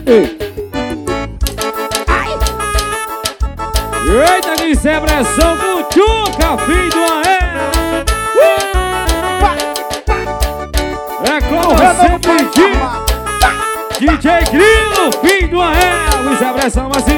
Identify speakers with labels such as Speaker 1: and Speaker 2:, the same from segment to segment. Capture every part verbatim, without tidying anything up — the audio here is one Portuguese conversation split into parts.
Speaker 1: Ei. Eita, que isso é pressão com Tchuca, filho de uma era. Uh! É como sempre diz D J Grilo, filho de uma era. Isso é pressão assim.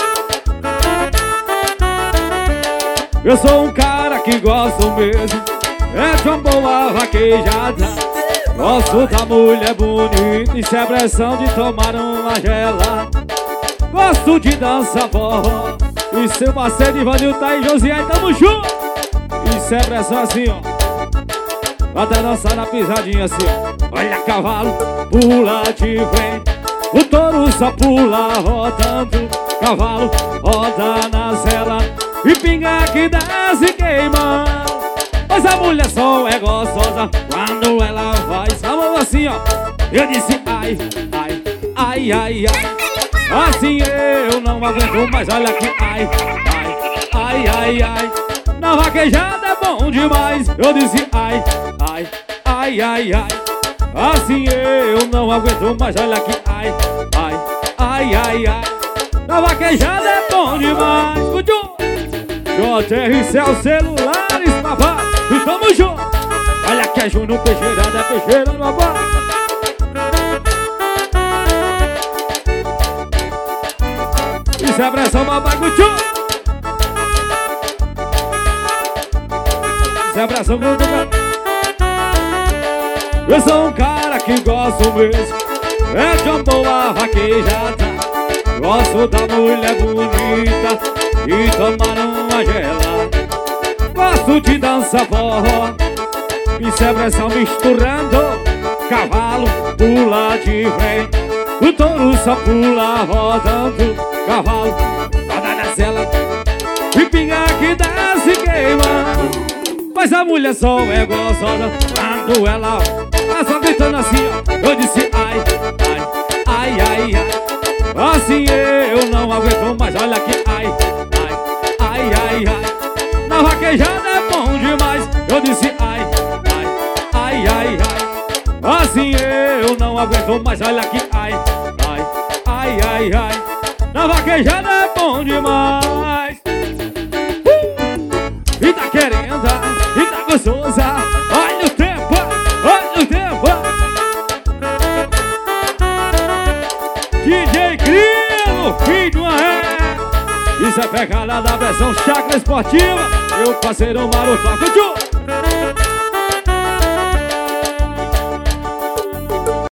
Speaker 1: Eu sou um cara que gosto mesmo é de uma boa vaquejada. Gosto da mulher bonita, isso é pressão de tomar uma gelada. Gosto de dançar forró. E seu parceiro Ivanil tá aí, Josiane, tamo junto. Isso é pressão assim, ó. Até dançar na pisadinha assim, ó. Olha cavalo, pula de frente. O touro só pula rodando. Cavalo roda na cela. E pinga que desce queimando. Mas a mulher só é gostosa quando ela faz a mão assim, ó. Eu disse ai, ai, ai, ai, ai. Assim eu não aguento mais, olha aqui, ai, ai, ai, ai, ai. Na vaquejada é bom demais. Eu disse ai, ai, ai, ai, ai. Assim eu não aguento mais, olha aqui, ai, ai, ai, ai, ai. Na vaquejada é bom demais. Escutou? J R Cell Celulares, papai, e tamo junto. Olha que é Júnior Peixeirada, é Peixeira, papai. Isso é pressão, papai, Gutiu. Isso é pressão, Gutiu. Eu sou um cara que gosto mesmo é de uma boa vaquejada. Gosto da mulher bonita e tomar uma gelada. Gosto de dançar forró. Isso é pressão misturando. Cavalo pula de frente. O touro só pula rodando. Cavalo roda na cela. E pinga que desce queima. Mas a mulher só é gostosa quando ela tá só gritando assim, ó. Eu disse ai, ai, ai, ai, ai. Assim eu não aguento mais, olha aqui, ai, ai, ai, ai, ai. Na vaquejada é bom demais. Eu disse ai, ai, ai, ai, ai. Assim eu não aguento mais, olha aqui, ai, ai, ai, ai, ai. Na vaquejada é bom demais. uh! E tá querendo, e tá gostosa. Olha o tempo, olha o tempo. D J Grilo, filho de uma ré. Isso é pegada da versão Chácara Esportiva. Meu parceiro Maroto, curtiu?